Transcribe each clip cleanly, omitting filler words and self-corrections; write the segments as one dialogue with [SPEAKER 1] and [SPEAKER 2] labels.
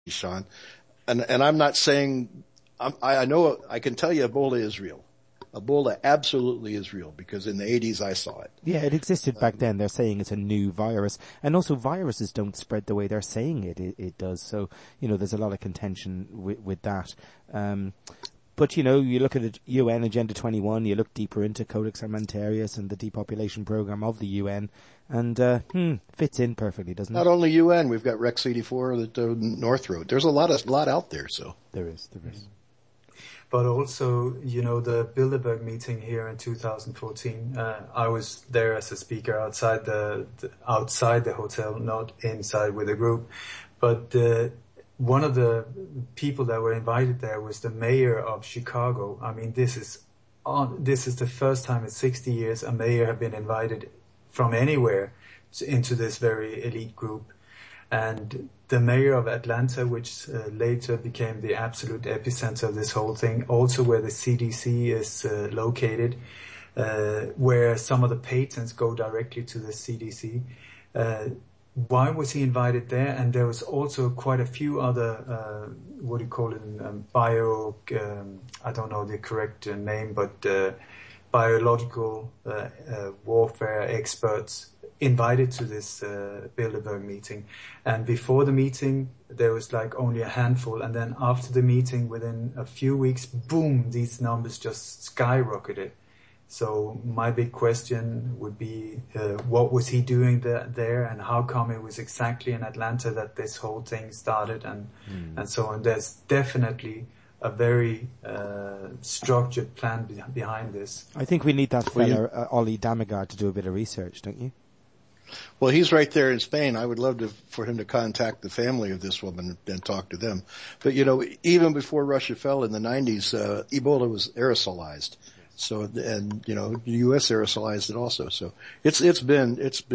[SPEAKER 1] Sean. And I'm not saying, I know, I can tell you Ebola is real. Ebola absolutely is real because in the 80s I saw it.
[SPEAKER 2] Yeah, it existed back then. They're saying it's a new virus. And also viruses don't spread the way they're saying it does. So, there's a lot of contention with that. But, you look at the UN Agenda 21, you look deeper into Codex Alimentarius and the depopulation program of the UN, and fits in perfectly, doesn't it?
[SPEAKER 1] Not only UN, we've got Rex 84, the North Road. There's a lot out there, so.
[SPEAKER 2] There is.
[SPEAKER 3] But also, the Bilderberg meeting here in 2014, I was there as a speaker outside the hotel, not inside with a group. But one of the people that were invited there was the mayor of Chicago. I mean, this is the first time in 60 years a mayor had been invited from anywhere into this very elite group. And the mayor of Atlanta, which later became the absolute epicenter of this whole thing, also where the CDC is located, where some of the patents go directly to the CDC. Why was he invited there? And there was also quite a few other, I don't know the correct name, but biological warfare experts invited to this Bilderberg meeting. And before the meeting, there was like only a handful. And then after the meeting, within a few weeks, boom, these numbers just skyrocketed. So my big question would be, what was he doing there and how come it was exactly in Atlanta that this whole thing started and so on. There's definitely a very structured plan behind this.
[SPEAKER 2] I think we need that fella, Ollie Damigard, to do a bit of research, don't you?
[SPEAKER 1] Well, he's right there in Spain. I would love for him to contact the family of this woman and talk to them. But, even before Russia fell in the 90s, Ebola was aerosolized. So, and, the U.S. aerosolized it also. So it's been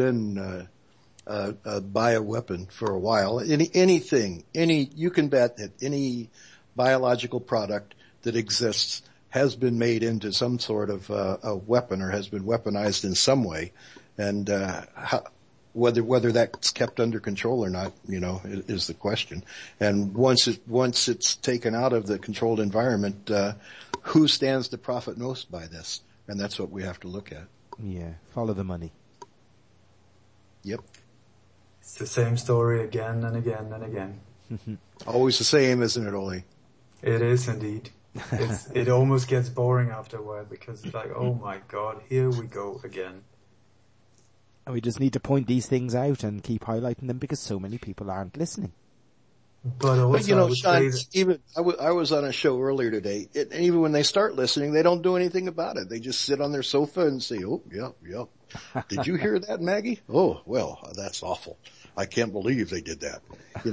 [SPEAKER 1] a bioweapon for a while. You can bet that any biological product that exists has been made into some sort of a weapon or has been weaponized in some way. And whether that's kept under control or not, is the question. And once it's taken out of the controlled environment, who stands to profit most by this? And that's what we have to look at.
[SPEAKER 2] Yeah, follow the money.
[SPEAKER 1] Yep.
[SPEAKER 3] It's the same story again and again and again.
[SPEAKER 1] Always the same, isn't it, Ollie?
[SPEAKER 3] It is indeed. It almost gets boring after a while because it's like, oh my God, here we go again.
[SPEAKER 2] And we just need to point these things out and keep highlighting them because so many people aren't listening.
[SPEAKER 3] But also,
[SPEAKER 1] Sean, I was on a show earlier today, and even when they start listening, they don't do anything about it. They just sit on their sofa and say, oh, yeah. Did you hear that, Maggie? Oh, well, that's awful. I can't believe they did that.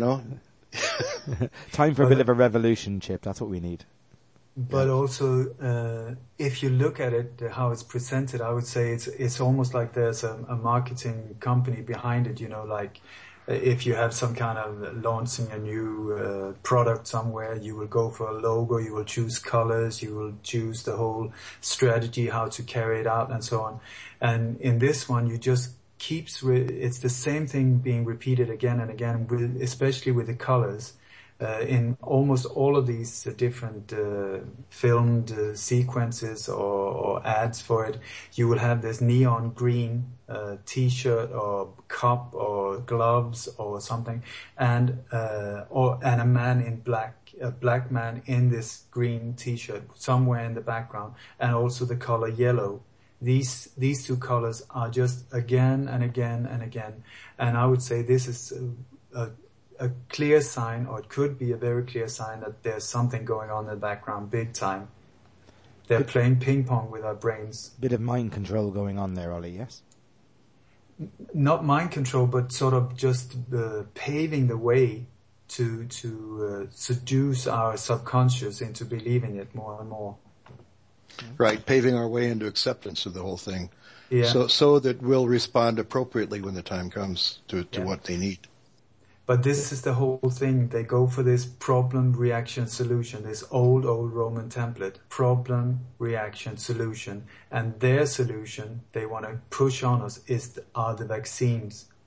[SPEAKER 2] Time for a bit of a revolution, Chip. That's what we need.
[SPEAKER 3] But also, if you look at it, how it's presented, I would say it's almost like there's a marketing company behind it, like if you have some kind of launching a new product somewhere, you will go for a logo, you will choose colors, you will choose the whole strategy, how to carry it out and so on. And in this one, you just it's the same thing being repeated again and again, especially with the colors. In almost all of these different filmed sequences or ads for it, you will have this neon green T-shirt or cup or gloves or something, and a man in black, a black man in this green T-shirt somewhere in the background, and also the color yellow. These two colors are just again and again and again, and I would say this is a clear sign, or it could be a very clear sign that there's something going on in the background big time. They're playing ping pong with our brains.
[SPEAKER 2] Bit of mind control going on there, Ollie, yes?
[SPEAKER 3] Not mind control, but sort of just paving the way to seduce our subconscious into believing it more and more.
[SPEAKER 1] Right, paving our way into acceptance of the whole thing.
[SPEAKER 3] Yeah.
[SPEAKER 1] So that we'll respond appropriately when the time comes to what they need.
[SPEAKER 3] But this is the whole thing. They go for this problem, reaction, solution, this old Roman template, problem, reaction, solution. And their solution they want to push on us are the vaccines.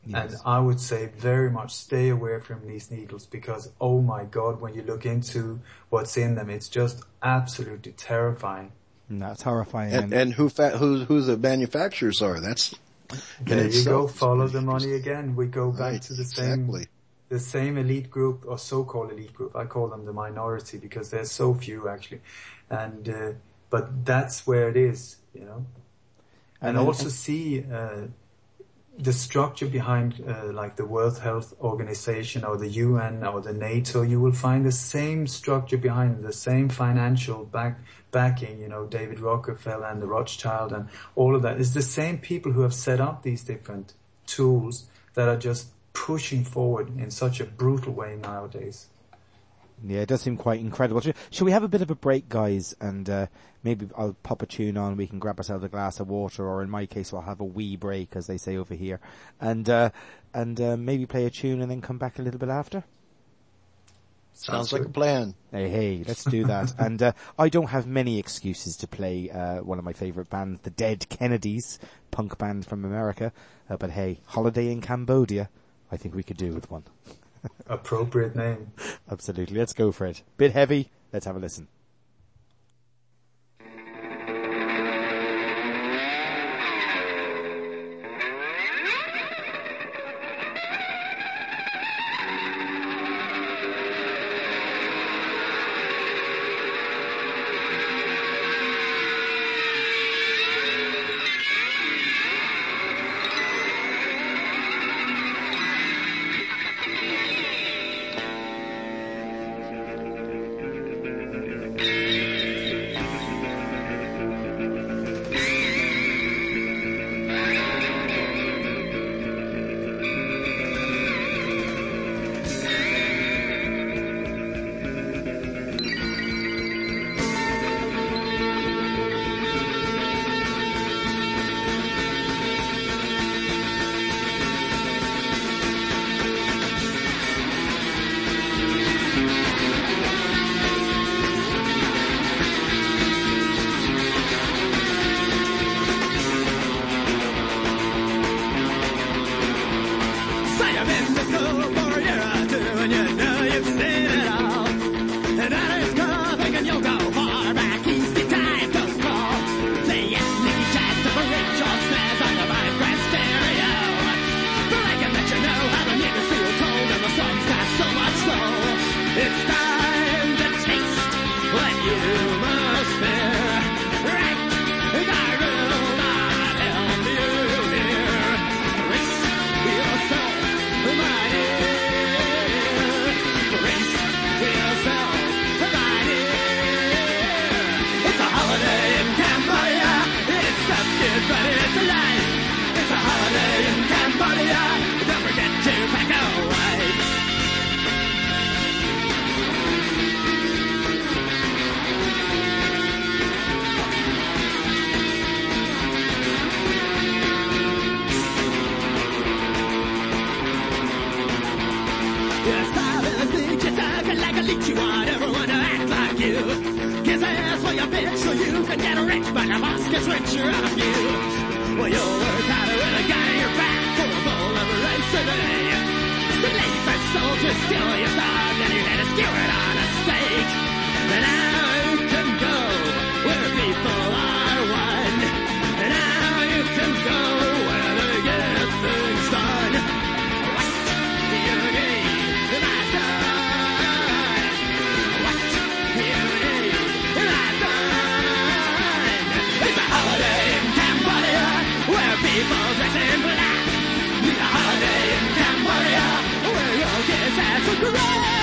[SPEAKER 3] Yes. And I would say very much stay away from these needles because, oh my God, when you look into what's in them, it's just absolutely terrifying.
[SPEAKER 2] That's horrifying.
[SPEAKER 1] And who the manufacturers are. That's
[SPEAKER 3] there you go. Follow the money again. We go back to the same,
[SPEAKER 1] exactly.
[SPEAKER 3] The same elite group or so-called elite group. I call them the minority because there's so few actually. And, but that's where it is, you know. And also see, the structure behind, like the World Health Organization or the UN or the NATO, you will find the same structure behind the same financial backing, you know, David Rockefeller and the Rothschild and all of that. It's the same people who have set up these different tools that are just pushing forward in such a brutal way nowadays.
[SPEAKER 2] Yeah, it does seem quite incredible. Should we have a bit of a break, guys? And maybe I'll pop a tune on. We can grab ourselves a glass of water, or in my case, we'll have a wee break, as they say over here, and maybe play a tune and then come back a little bit after.
[SPEAKER 1] Sounds like a plan.
[SPEAKER 2] Hey, let's do that. And I don't have many excuses to play one of my favourite bands, the Dead Kennedys, punk band from America. But hey, Holiday in Cambodia, I think we could do with one.
[SPEAKER 3] Appropriate name.
[SPEAKER 2] Absolutely. Let's go for it. Bit heavy. Let's have a listen.
[SPEAKER 4] Holiday in Cambodia, where your kids have to grow.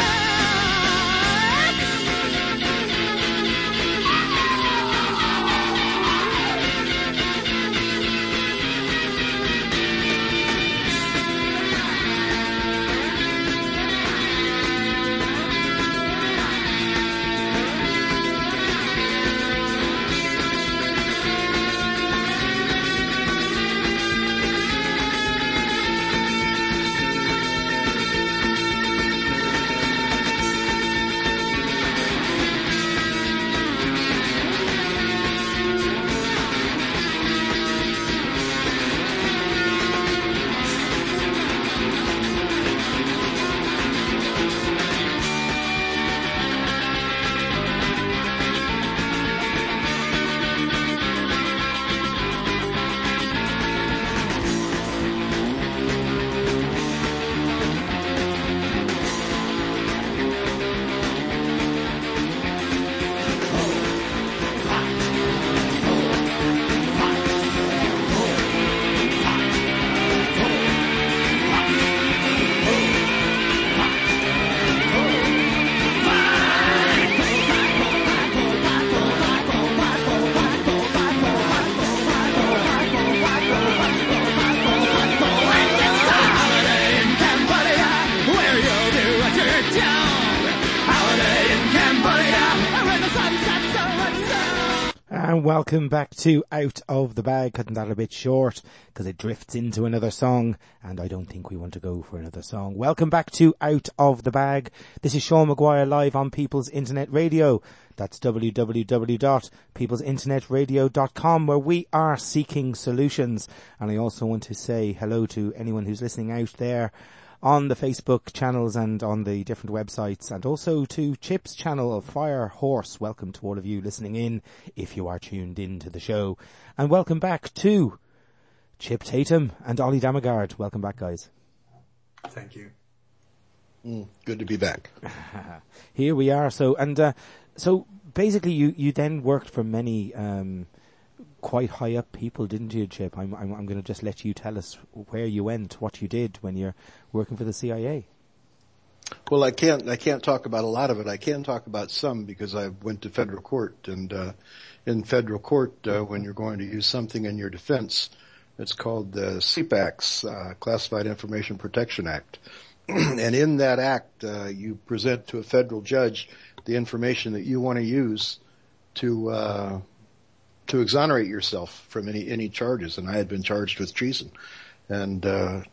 [SPEAKER 2] And welcome back to Out of the Bag. Cutting that a bit short because it drifts into another song, and I don't think we want to go for another song. Welcome back to Out of the Bag. This is Sean Maguire live on People's Internet Radio. That's www.peoplesinternetradio.com, where we are seeking solutions. And I also want to say hello to anyone who's listening out there on the Facebook channels and on the different websites, and also to Chip's channel of Fire Horse. Welcome to all of you listening in, if you are tuned in to the show. And welcome back to Chip Tatum and Ollie Damagard. Welcome back, guys.
[SPEAKER 3] Thank you.
[SPEAKER 1] Good to be back.
[SPEAKER 2] Here we are. So basically you then worked for many quite high up people, didn't you, Chip? I'm going to just let you tell us where you went, what you did when you're working for the CIA.
[SPEAKER 1] Well, I can't talk about a lot of it. I can talk about some because I went to federal court, and in federal court, when you're going to use something in your defense, it's called the CPAC's Classified Information Protection Act. And in that act, you present to a federal judge the information that you want to use to exonerate yourself from any charges. And I had been charged with treason. And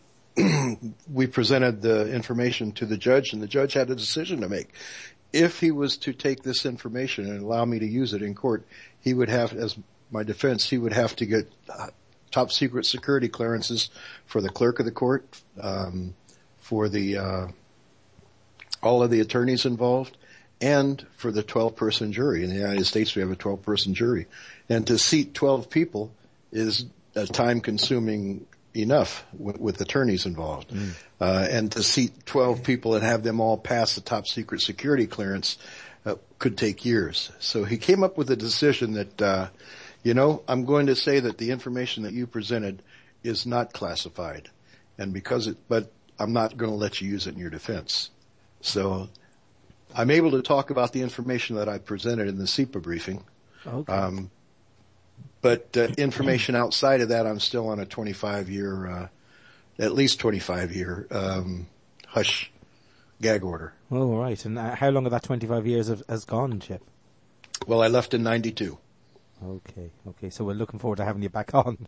[SPEAKER 1] we presented the information to the judge, and the judge had a decision to make. If he was to take this information and allow me to use it in court, he would have, as my defense, he would have to get top secret security clearances for the clerk of the court, for the all of the attorneys involved, and for the 12-person jury. In the United States, we have a 12-person jury. And to seat 12 people is time-consuming enough with attorneys involved. And to seat 12 people and have them all pass the top secret security clearance could take years. So he came up with a decision that, I'm going to say that the information that you presented is not classified. And but I'm not going to let you use it in your defense. So I'm able to talk about the information that I presented in the CIPA briefing. Okay. But information outside of that, I'm still on a 25-year, at least 25-year hush gag order.
[SPEAKER 2] Oh, right. And how long of that 25 years has gone, Chip?
[SPEAKER 1] Well, I left in 92.
[SPEAKER 2] Okay. So we're looking forward to having you back on.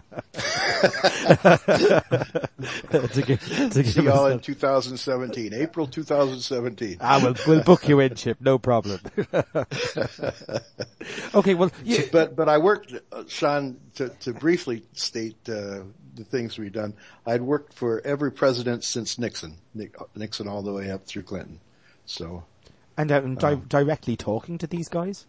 [SPEAKER 1] See y'all in 2017, April 2017.
[SPEAKER 2] We'll book you in, Chip. No problem. Okay, well,
[SPEAKER 1] but I worked, Sean, to briefly state the things we've done. I'd worked for every president since Nixon all the way up through Clinton. So,
[SPEAKER 2] and directly talking to these guys.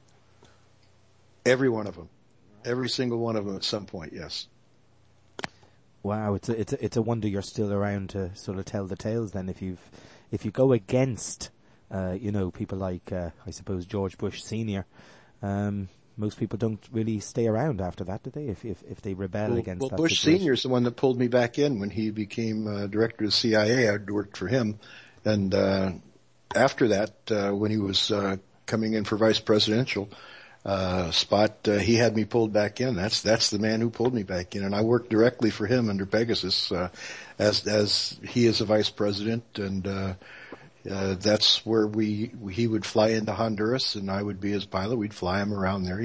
[SPEAKER 1] Every one of them. Every single one of them at some point, yes.
[SPEAKER 2] Wow, it's a wonder you're still around to sort of tell the tales then. If you go against, people like, I suppose, George Bush Sr., most people don't really stay around after that, do they? If they rebel against that.
[SPEAKER 1] Well, Bush Sr. is the one that pulled me back in when he became director of the CIA. I'd worked for him. And after that, when he was coming in for vice presidential spot, he had me pulled back in. That's the man who pulled me back in, and I worked directly for him under Pegasus, as he is a vice president, and that's where he would fly into Honduras, and I would be his pilot. We'd fly him around there.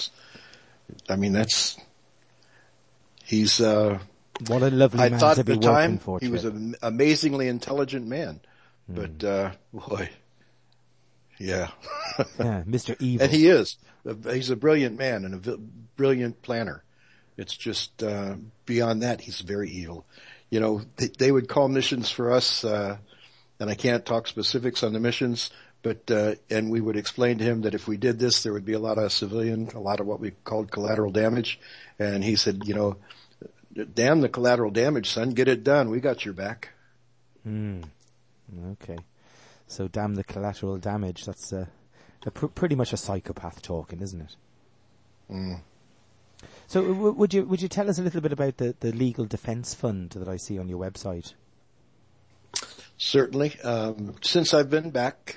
[SPEAKER 1] He's
[SPEAKER 2] what a lovely man to be working for.
[SPEAKER 1] He was an amazingly intelligent man, but boy. Yeah.
[SPEAKER 2] Yeah, Mr. Evil.
[SPEAKER 1] And he is. He's a brilliant man and a brilliant planner. It's just, beyond that, he's very evil. They would call missions for us, and I can't talk specifics on the missions, but, and we would explain to him that if we did this, there would be a lot of what we called collateral damage. And he said, damn the collateral damage, son, get it done. We got your back.
[SPEAKER 2] Okay. So damn the collateral damage. That's pretty much a psychopath talking, isn't it? So would you tell us a little bit about the legal defense fund that I see on your website?
[SPEAKER 1] Certainly. Since I've been back,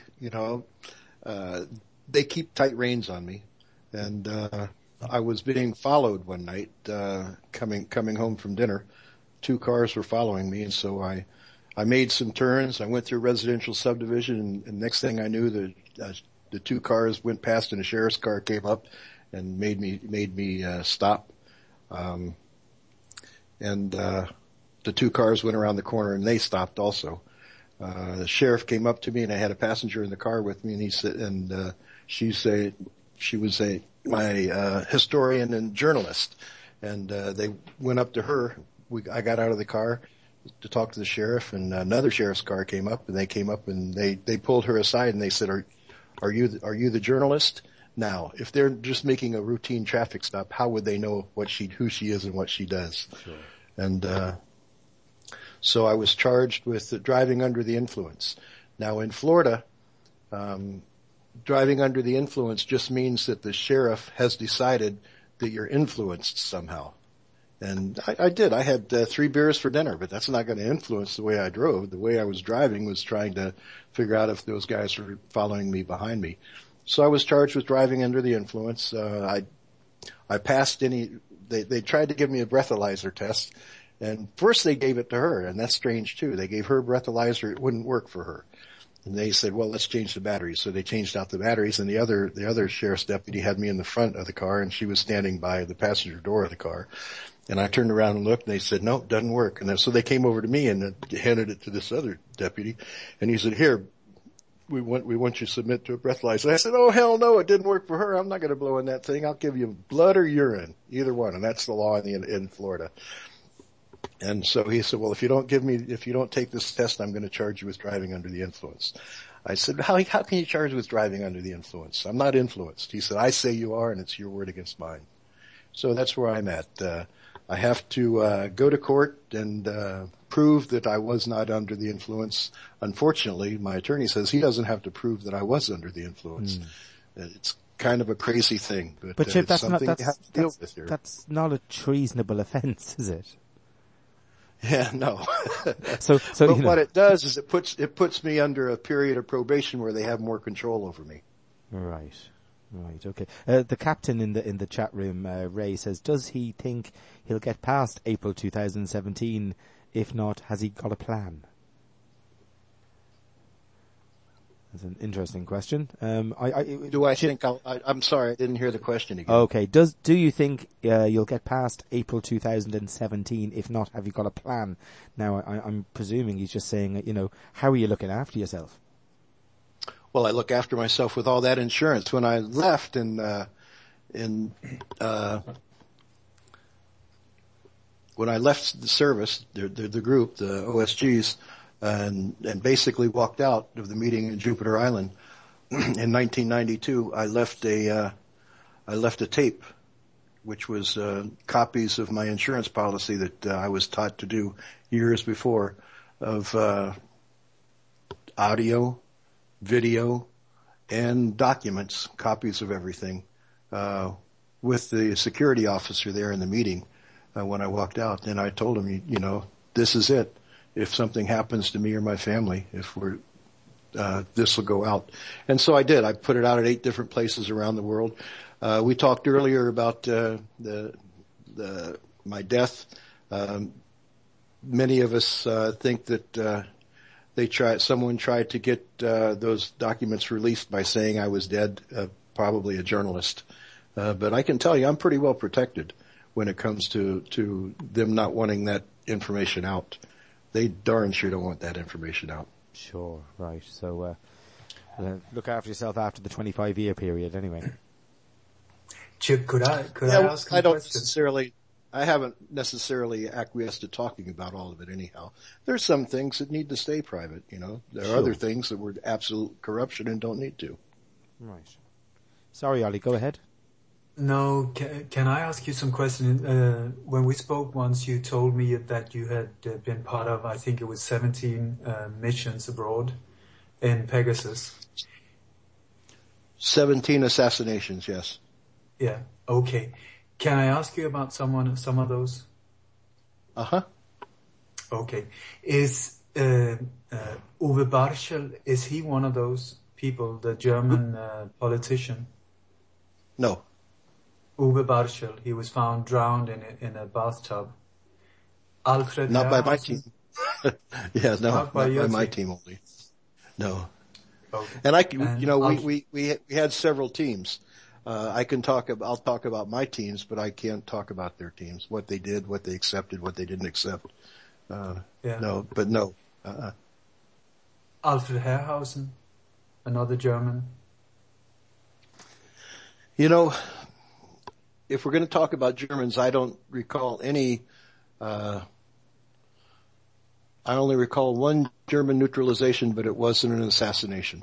[SPEAKER 1] they keep tight reins on me, and I was being followed one night coming home from dinner. 2 cars were following me, and so I made some turns. I went through a residential subdivision, and next thing I knew, the 2 cars went past and a sheriff's car came up, and made me stop. The two cars went around the corner and they stopped also. The sheriff came up to me and I had a passenger in the car with me, and he said, she was my historian and journalist, and they went up to her. I got out of the car to talk to the sheriff, and another sheriff's car came up, and they came up and they pulled her aside and they said, are you the journalist? Now, if they're just making a routine traffic stop, how would they know who she is and what she does? Sure. And so I was charged with driving under the influence. Now in Florida, driving under the influence just means that the sheriff has decided that you're influenced somehow. And I did. I had 3 beers for dinner, but that's not going to influence the way I drove. The way I was driving was trying to figure out if those guys were following me behind me. So I was charged with driving under the influence. I passed they tried to give me a breathalyzer test, and first they gave it to her, and that's strange too. They gave her a breathalyzer, it wouldn't work for her. And they said, well, let's change the batteries. So they changed out the batteries, and the other sheriff's deputy had me in the front of the car, and she was standing by the passenger door of the car. And I turned around and looked, and they said, no, it doesn't work. And so they came over to me and handed it to this other deputy, and he said, here, we want you to submit to a breathalyzer. I said, oh, hell no, it didn't work for her. I'm not going to blow in that thing. I'll give you blood or urine, either one. And that's the law in Florida. And so he said, well, if you don't take this test, I'm going to charge you with driving under the influence. I said, how can you charge with driving under the influence? I'm not influenced. He said, I say you are, and it's your word against mine. So that's where I'm at. I have to go to court and prove that I was not under the influence. Unfortunately, my attorney says he doesn't have to prove that I was under the influence. It's kind of a crazy thing, but
[SPEAKER 2] Chip,
[SPEAKER 1] it's something you have to deal with here.
[SPEAKER 2] That's not a treasonable offence, is it?
[SPEAKER 1] Yeah, no.
[SPEAKER 2] So
[SPEAKER 1] but what it does is it puts me under a period of probation where they have more control over me.
[SPEAKER 2] Right, okay. The captain in the chat room, Ray, says, does he think he'll get past April 2017? If not, has he got a plan? That's an interesting question. I'm sorry, I didn't hear the question again. Okay. Do you think you'll get past April 2017? If not, have you got a plan? Now, I'm presuming he's just saying, how are you looking after yourself?
[SPEAKER 1] Well, I look after myself with all that insurance. When I left when I left the service, the group, the OSGs, and basically walked out of the meeting in Jupiter Island in 1992, I left a tape, which was copies of my insurance policy that I was taught to do years before, of audio, video, and documents, copies of everything, with the security officer there in the meeting when I walked out. And I told him, this is it. If something happens to me or my family, this will go out. And so I did. I put it out at 8 different places around the world. We talked earlier about my death. Many of us think that someone tried to get those documents released by saying I was dead, probably a journalist. But I can tell you I'm pretty well protected when it comes to them not wanting that information out. They darn sure don't want that information out.
[SPEAKER 2] Sure, right. So look after yourself after the 25-year period anyway.
[SPEAKER 3] Chip, could I ask a question?
[SPEAKER 1] I haven't necessarily acquiesced to talking about all of it anyhow. There's some things that need to stay private, There are other things that were absolute corruption and don't need to.
[SPEAKER 2] Right. Sorry, Ollie, go ahead.
[SPEAKER 3] No, can I ask you some questions? When we spoke once, you told me that you had been part of, I think it was 17 missions abroad in Pegasus.
[SPEAKER 1] 17 assassinations, yes.
[SPEAKER 3] Yeah, okay. Can I ask you about some of those?
[SPEAKER 1] Uh-huh.
[SPEAKER 3] Okay. Is Uwe Barschel, is he one of those people, the German politician?
[SPEAKER 1] No.
[SPEAKER 3] Uwe Barschel, he was found drowned in a bathtub. Alfred
[SPEAKER 1] Not by my team. Yeah, no, not by my team only. No. Okay. And we had several teams. I'll talk about my teams, but I can't talk about their teams, what they did, what they accepted, what they didn't accept. No.
[SPEAKER 3] Alfred Herrhausen, another German.
[SPEAKER 1] You know, if we're going to talk about Germans, I don't recall any, I only recall one German neutralization, but it wasn't an assassination.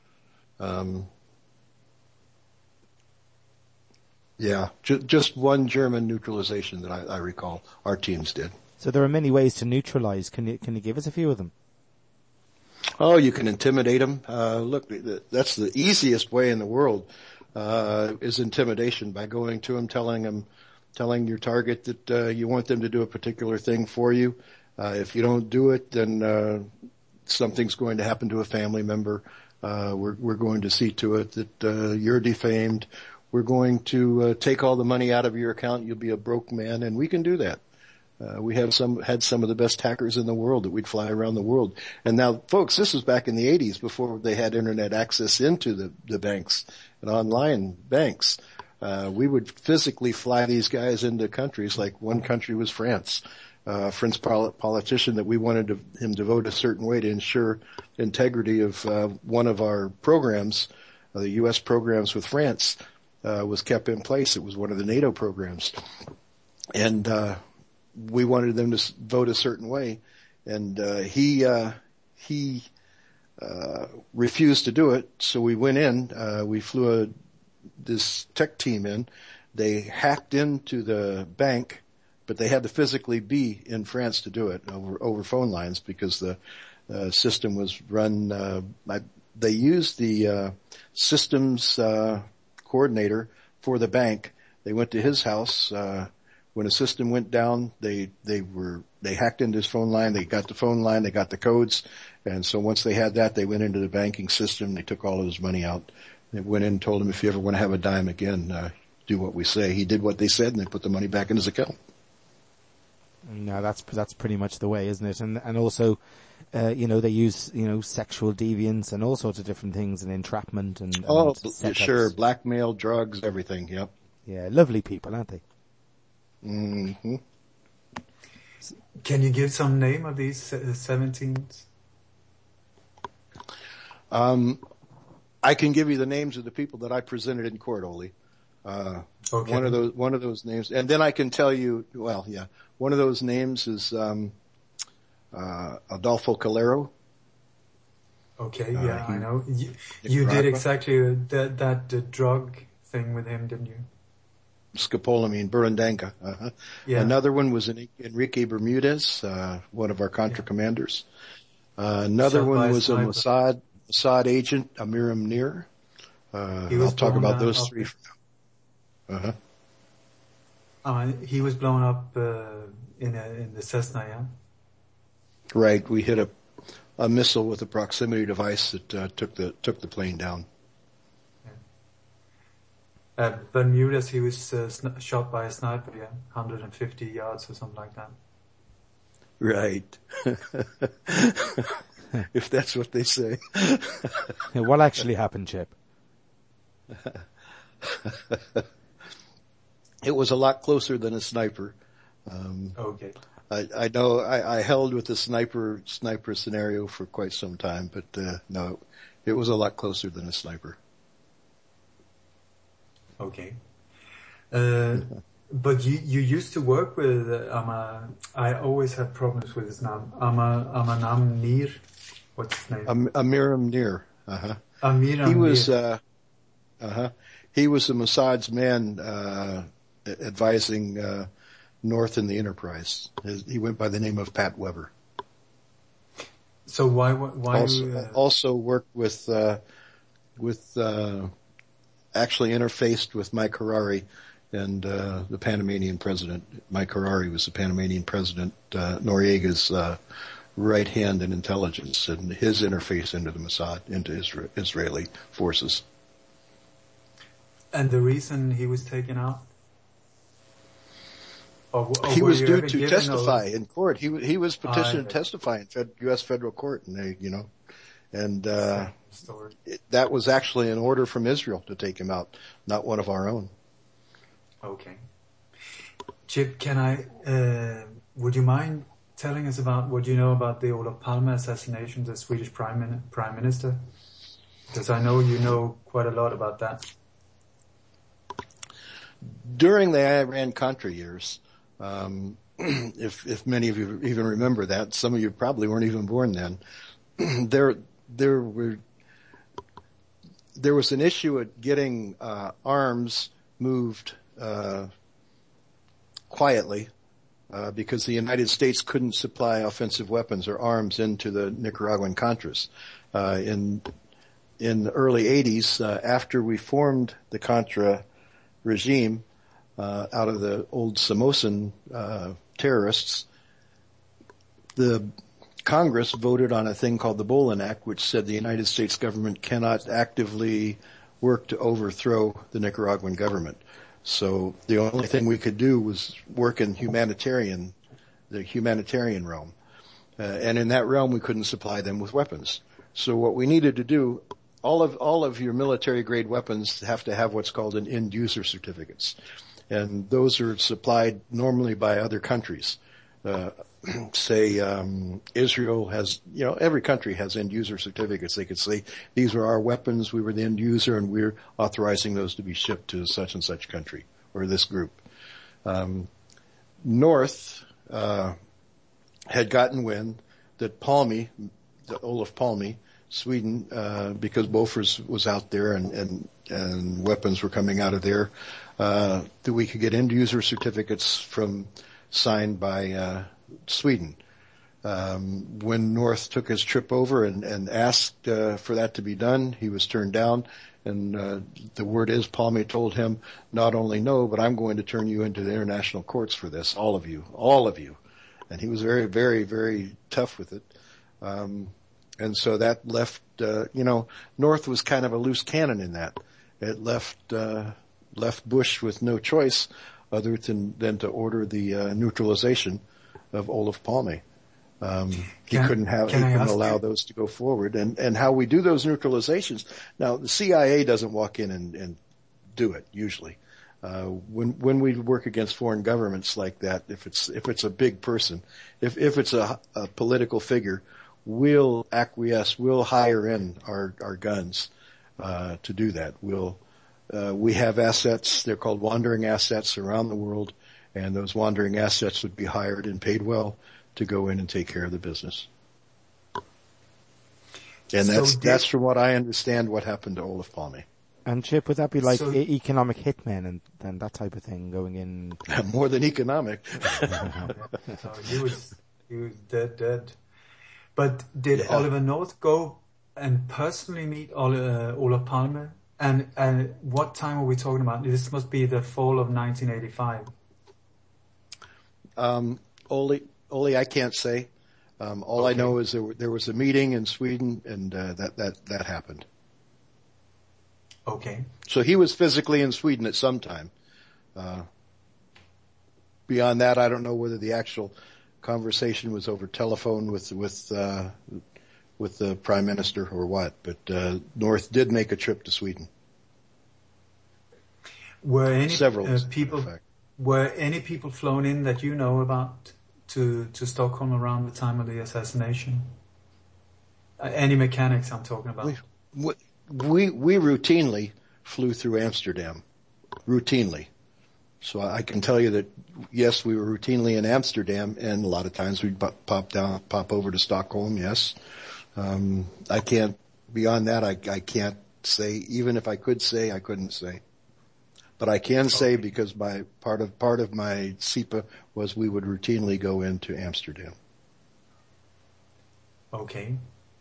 [SPEAKER 1] Just one German neutralization that I recall our teams did.
[SPEAKER 2] So there are many ways to neutralize. Can you give us a few of them?
[SPEAKER 1] Oh, you can intimidate them. Look, that's the easiest way in the world, is intimidation, by going to them, telling your target that, you want them to do a particular thing for you. If you don't do it, then, something's going to happen to a family member. We're going to see to it that, you're defamed. We're going to, take all the money out of your account. You'll be a broke man, and we can do that. We had some of the best hackers in the world that we'd fly around the world. And now, folks, this was back in the 80s before they had internet access into the banks and online banks. We would physically fly these guys into countries, like one country was France. French politician that we wanted him to vote a certain way to ensure integrity of, one of our programs, the U.S. programs with France, was kept in place. It was one of the NATO programs. And, we wanted them to vote a certain way, and he refused to do it. So we went in. We flew this tech team in. They hacked into the bank, but they had to physically be in France to do it over phone lines, because the system was run. They used the systems coordinator for the bank. They went to his house. When a system went down, they hacked into his phone line. They got the phone line. They got the codes. And so once they had that, they went into the banking system. They took all of his money out. They went in and told him, if you ever want to have a dime again, do what we say. He did what they said, and they put the money back in his account.
[SPEAKER 2] No, that's pretty much the way, isn't it? And also, they use, sexual deviance and all sorts of different things, and entrapment and
[SPEAKER 1] sure. Blackmail, drugs, everything. Yep.
[SPEAKER 2] Yeah. Lovely people, aren't they?
[SPEAKER 1] Mm-hmm.
[SPEAKER 3] Can you give some name of these 17s?
[SPEAKER 1] I can give you the names of the people that I presented in court, Oli. Okay. One of those names, and then I can tell you. Well, yeah, one of those names is Adolfo Calero.
[SPEAKER 3] Okay, yeah, I know. You did exactly that drug thing with him, didn't you?
[SPEAKER 1] Scopolamine, Burundanka. Yeah. Another one was Enrique Bermudez, one of our Contra commanders. Another one was a Mossad agent, Amiram Nir. I'll talk about those three for now.
[SPEAKER 3] He was blown up in the Cessna, yeah?
[SPEAKER 1] Right. We hit a missile with a proximity device that took the plane down.
[SPEAKER 3] Bermudez, he was shot by a sniper, 150 yards or something like that.
[SPEAKER 1] Right. If that's what they say.
[SPEAKER 2] What actually happened, Chip?
[SPEAKER 1] It was a lot closer than a sniper.
[SPEAKER 3] Okay.
[SPEAKER 1] I know I held with the sniper scenario for quite some time, but no, it was a lot closer than a sniper.
[SPEAKER 3] Okay. But you used to work with I always have problems with his name. Amanam Nir. What's his name?
[SPEAKER 1] Amiram Nir.
[SPEAKER 3] Amiram
[SPEAKER 1] He was
[SPEAKER 3] Nir.
[SPEAKER 1] He was the Mossad's man advising North in the Enterprise. He went by the name of Pat Weber.
[SPEAKER 3] So why
[SPEAKER 1] also worked with actually interfaced with Mike Harari and the Panamanian president. Mike Harari was the Panamanian president, Noriega's right hand in intelligence, and his interface into the Mossad, into Israeli forces.
[SPEAKER 3] And the reason he was taken out? Or
[SPEAKER 1] he was due to testify in court. He was petitioned to testify in U.S. federal court, and And
[SPEAKER 3] Story.
[SPEAKER 1] that was actually an order from Israel to take him out, not one of our own.
[SPEAKER 3] Okay. Chip, would you mind telling us about what you know about the Olof Palme assassination, the Swedish Prime Minister? Because I know you know quite a lot about that.
[SPEAKER 1] During the Iran-Contra years, if many of you even remember that, some of you probably weren't even born then, there was an issue at getting arms moved quietly because the United States couldn't supply offensive weapons or arms into the Nicaraguan Contras. In the early 80s, after we formed the Contra regime out of the old Somosan terrorists, the Congress voted on a thing called the Bolin Act, which said the United States government cannot actively work to overthrow the Nicaraguan government. So the only thing we could do was work in the humanitarian realm. And in that realm, we couldn't supply them with weapons. So what we needed to do, all of your military grade weapons have to have what's called an end user certificates. And those are supplied normally by other countries. Israel has, every country has end user certificates. They could say, these are our weapons, we were the end user, and we're authorizing those to be shipped to such and such country, or this group. North, had gotten wind that Olof Palme, Sweden, because Bofors was out there and weapons were coming out of there, that we could get end user certificates signed by Sweden. When North took his trip over and asked for that to be done, he was turned down. And the word is Palme told him, not only no, but I'm going to turn you into the international courts for this, all of you. And he was very, very, very tough with it. And so that left, North was kind of a loose cannon in that. It left Bush with no choice other than to order the neutralization of Olof Palme. He couldn't allow those to go forward. And how we do those neutralizations. Now, the CIA doesn't walk in and do it usually. When we work against foreign governments like that, if it's a big person, if it's a political figure, we'll acquiesce, we'll hire in our guns, to do that. We have assets, they're called wandering assets around the world, and those wandering assets would be hired and paid well to go in and take care of the business. And that's from what I understand what happened to Olof Palme.
[SPEAKER 2] And Chip, would that be like economic hitmen and that type of thing going in?
[SPEAKER 1] More than economic.
[SPEAKER 3] So he was dead. But did Oliver North go and personally meet Olof Palme? And what time are we talking about? This must be the fall of 1985.
[SPEAKER 1] Oli, I can't say. All I know is there was a meeting in Sweden, and that happened.
[SPEAKER 3] Okay.
[SPEAKER 1] So he was physically in Sweden at some time. Beyond that, I don't know whether the actual conversation was over telephone with the Prime Minister or what, but North did make a trip to Sweden.
[SPEAKER 3] Were any
[SPEAKER 1] people
[SPEAKER 3] flown in that you know about to Stockholm around the time of the assassination? Any mechanics I'm talking about?
[SPEAKER 1] We routinely flew through Amsterdam. Routinely. So I can tell you that, yes, we were routinely in Amsterdam, and a lot of times we'd pop over to Stockholm, yes. I can't, beyond that, I can't say, even if I could say, I couldn't say. But I can say because part of my SIPA was we would routinely go into Amsterdam.
[SPEAKER 3] Okay.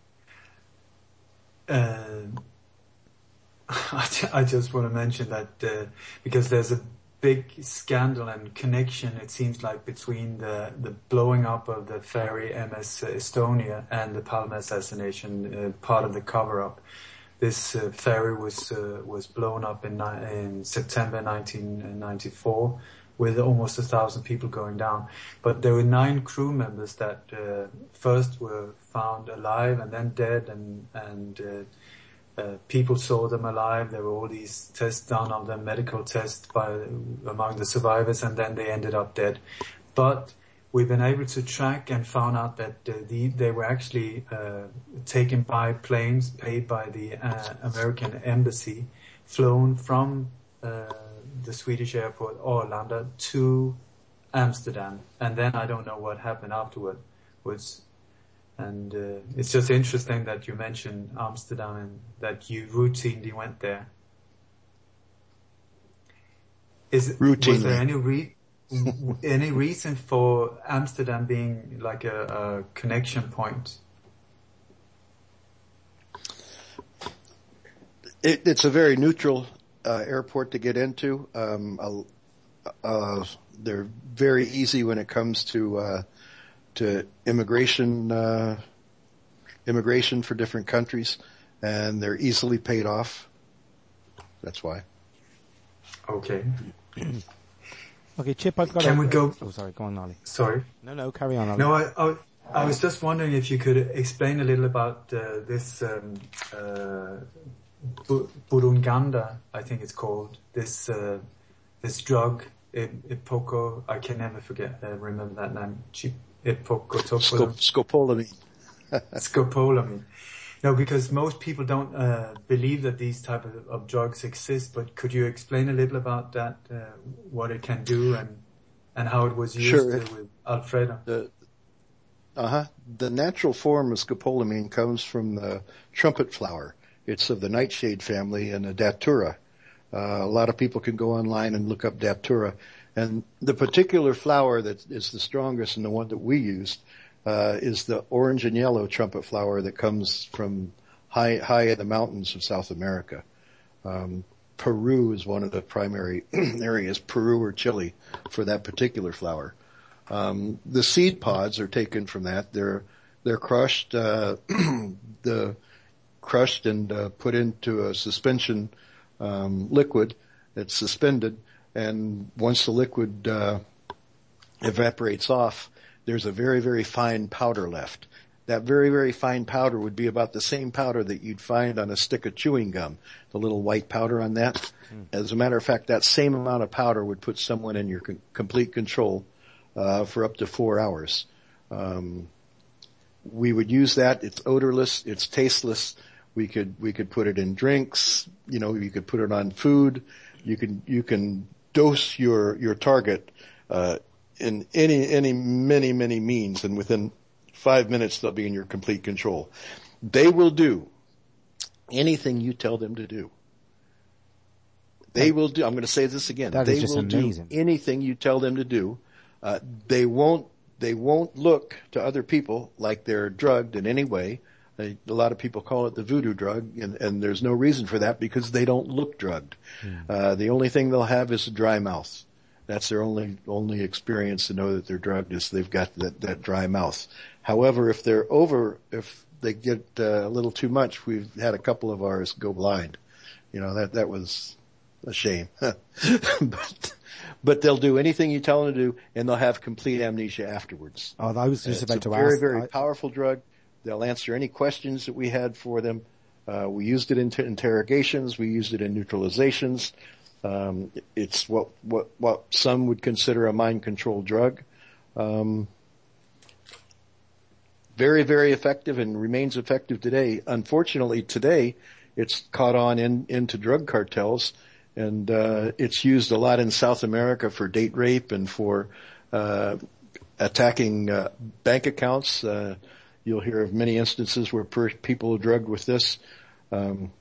[SPEAKER 3] I just want to mention that because there's a big scandal and connection, it seems like, between the blowing up of the ferry MS Estonia and the Palme assassination, part of the cover-up. This ferry was blown up in September 1994 with almost 1,000 people going down. But there were 9 crew members that first were found alive and then dead, and people saw them alive. There were all these tests done on them, medical tests among the survivors, and then they ended up dead. But we've been able to track and found out that they were actually taken by planes paid by the American embassy, flown from the Swedish airport Arlanda to Amsterdam, and then I don't know what happened afterwards. And it's just interesting that you mentioned Amsterdam and that you routinely went there. Was there any reason for Amsterdam being like a connection point?
[SPEAKER 1] It's a very neutral airport to get into. They're very easy when it comes to immigration for different countries, and they're easily paid off. That's why.
[SPEAKER 3] Okay.
[SPEAKER 2] Okay, Chip, I've got.
[SPEAKER 3] Can we go?
[SPEAKER 2] Oh, sorry. Go on, Ollie.
[SPEAKER 3] Sorry.
[SPEAKER 2] No, carry on, Ollie.
[SPEAKER 3] No, I was just wondering if you could explain a little about this Burunganda, I think it's called. This drug, Ipoco. I can never remember that name.
[SPEAKER 1] Scopolamine.
[SPEAKER 3] Scopolamine. No, because most people don't believe that these type of drugs exist. But could you explain a little about that, what it can do, and how it was used with Alfredo?
[SPEAKER 1] The natural form of scopolamine comes from the trumpet flower. It's of the nightshade family and the datura. A lot of people can go online and look up datura. And the particular flower that is the strongest and the one that we used is the orange and yellow trumpet flower that comes from high in the mountains of South America. Peru is one of the primary areas, Peru or Chile, for that particular flower. The seed pods are taken from that. They're crushed, crushed and put into a suspension liquid that's suspended, and once the liquid evaporates off, there's a very, very fine powder left. That very, very fine powder would be about the same powder that you'd find on a stick of chewing gum, the little white powder on that. As a matter of fact, that same amount of powder would put someone in your complete control for up to 4 hours. We would use that. It's odorless. It's tasteless. We could put it in drinks. You could put it on food. You can dose your target in many means, and within 5 minutes they'll be in your complete control. They will do anything you tell them to do. They will do. I'm going to say this again.
[SPEAKER 2] That is just amazing.
[SPEAKER 1] Do anything you tell them to do. They won't look to other people like they're drugged in any way. A lot of people call it the voodoo drug, and there's no reason for that because they don't look drugged. The only thing they'll have is a dry mouth. That's their only experience to know that they're drugged is they've got that dry mouth. However, if they get a little too much, we've had a couple of ours go blind. That was a shame. But they'll do anything you tell them to do, and they'll have complete amnesia afterwards.
[SPEAKER 2] Oh, I was just about to ask.
[SPEAKER 1] It's a very, very powerful drug. They'll answer any questions that we had for them. We used it in interrogations. We used it in neutralizations. It's what some would consider a mind control drug. Very, very effective and remains effective today. Unfortunately, today it's caught on into drug cartels, and it's used a lot in South America for date rape and for attacking bank accounts. You'll hear of many instances where people are drugged with this, and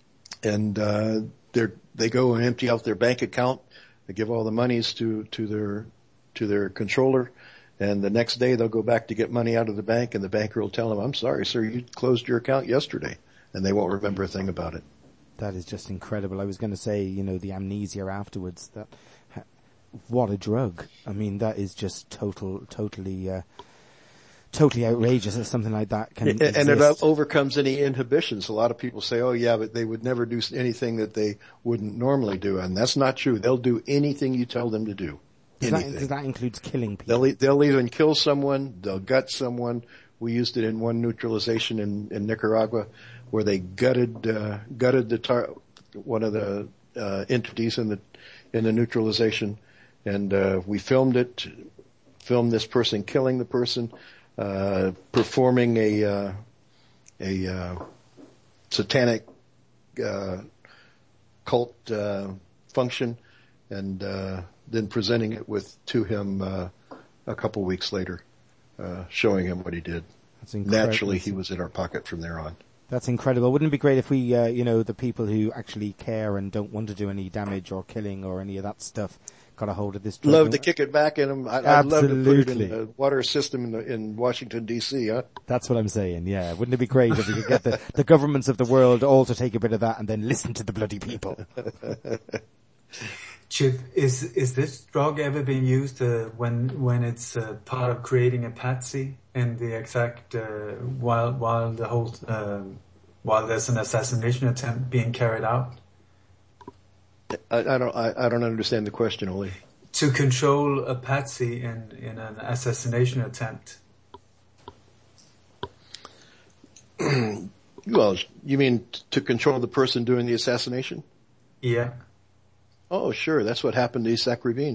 [SPEAKER 1] they go and empty out their bank account. They give all the monies to their controller, and the next day they'll go back to get money out of the bank, and the banker will tell them, "I'm sorry, sir, you closed your account yesterday," and they won't remember a thing about it.
[SPEAKER 2] That is just incredible. I was going to say, the amnesia afterwards. What a drug! I mean, that is just totally outrageous that something like that can exist.
[SPEAKER 1] And it overcomes any inhibitions. A lot of people say, "Oh yeah, but they would never do anything that they wouldn't normally do," and that's not true. They'll do anything you tell them to do. anything.
[SPEAKER 2] Does that include killing people?
[SPEAKER 1] They'll even kill someone, they'll gut someone. We used it in one neutralization in Nicaragua where they gutted one of the entities in the neutralization, and we filmed this person killing the person, performing a satanic cult function, and then presenting it to him a couple weeks later, showing him what he did.
[SPEAKER 2] That's incredible.
[SPEAKER 1] Naturally, he was in our pocket from there on.
[SPEAKER 2] That's incredible. Wouldn't it be great if we, the people who actually care and don't want to do any damage or killing or any of that stuff got a hold of this drug?
[SPEAKER 1] Love to kick it back in them. I'd love to put it in the water system in Washington, D.C., huh?
[SPEAKER 2] That's what I'm saying, yeah. Wouldn't it be great if we could get the governments of the world all to take a bit of that and then listen to the bloody people?
[SPEAKER 3] Chip, is this drug ever been used when it's part of creating a patsy in the exact while there's an assassination attempt being carried out?
[SPEAKER 1] I don't understand the question, Oli.
[SPEAKER 3] To control a patsy in an assassination attempt.
[SPEAKER 1] Well, you mean to control the person doing the assassination?
[SPEAKER 3] Yeah.
[SPEAKER 1] Oh, sure. That's what happened to Isaac Rabin.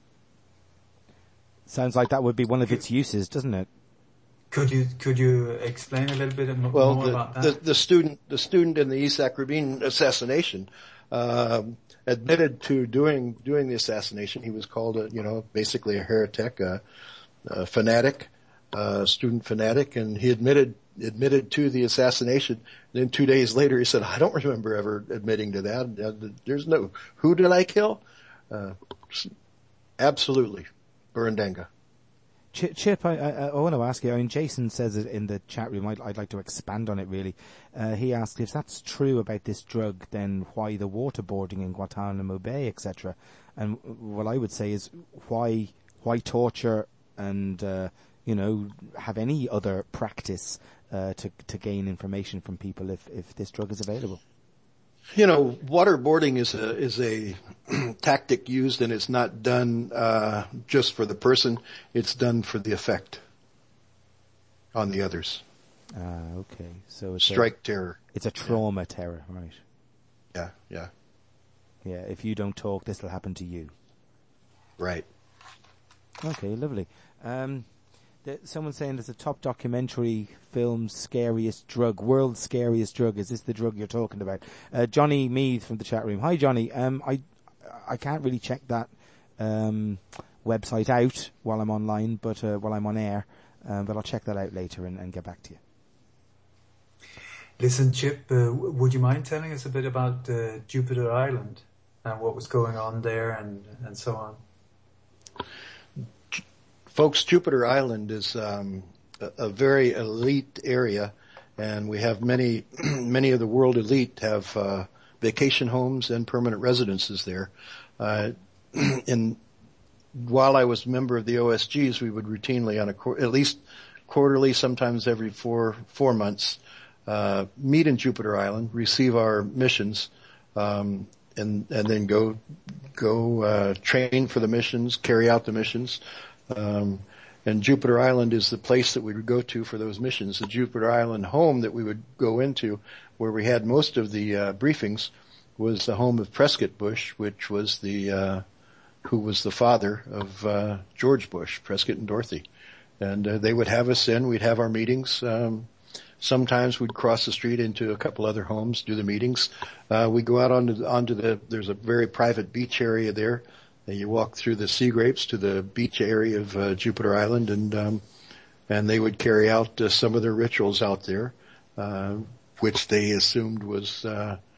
[SPEAKER 2] Sounds like that would be one of its uses, doesn't it?
[SPEAKER 3] Could you explain a little bit more about that?
[SPEAKER 1] The student in the Isaac Rabin assassination admitted to doing the assassination. He was called basically a heretic, a fanatic, student fanatic, and he admitted to the assassination. Then 2 days later, he said, "I don't remember ever admitting to that. There's no, who did I kill?" Absolutely, Burundanga.
[SPEAKER 2] Chip, I want to ask you. I mean, Jason says it in the chat room. I'd like to expand on it really. He asked if that's true about this drug, then why the waterboarding in Guantanamo Bay, etc. And what I would say is why torture and have any other practice to gain information from people if this drug is available?
[SPEAKER 1] Waterboarding is a tactic used, and it's not done just for the person. It's done for the effect on the others.
[SPEAKER 2] Okay. So it's
[SPEAKER 1] strike terror.
[SPEAKER 2] It's a trauma terror, right?
[SPEAKER 1] Yeah, yeah.
[SPEAKER 2] Yeah, if you don't talk, this will happen to you.
[SPEAKER 1] Right.
[SPEAKER 2] Okay, lovely. Someone's saying there's a top documentary film, Scariest Drug, World's Scariest Drug. Is this the drug you're talking about? Johnny Meath from the chat room. Hi, Johnny. I can't really check that website out while I'm online, but while I'm on air. But I'll check that out later and get back to you.
[SPEAKER 3] Listen, Chip, would you mind telling us a bit about Jupiter Island and what was going on there and so on?
[SPEAKER 1] Folks, Jupiter Island is a very elite area, and we have many of the world elite have vacation homes and permanent residences there. While I was a member of the OSGs, we would routinely, at least quarterly, sometimes every four months, meet in Jupiter Island, receive our missions, and then go train for the missions, carry out the missions. And Jupiter Island is the place that we would go to for those missions. The Jupiter Island home that we would go into, where we had most of the briefings, was the home of Prescott Bush, which was who was the father of George Bush, Prescott and Dorothy. And they would have us in. We'd have our meetings. Sometimes we'd cross the street into a couple other homes, do the meetings. We'd go out onto there's a very private beach area there. And you walk through the sea grapes to the beach area of Jupiter Island, and they would carry out some of their rituals out there, which they assumed was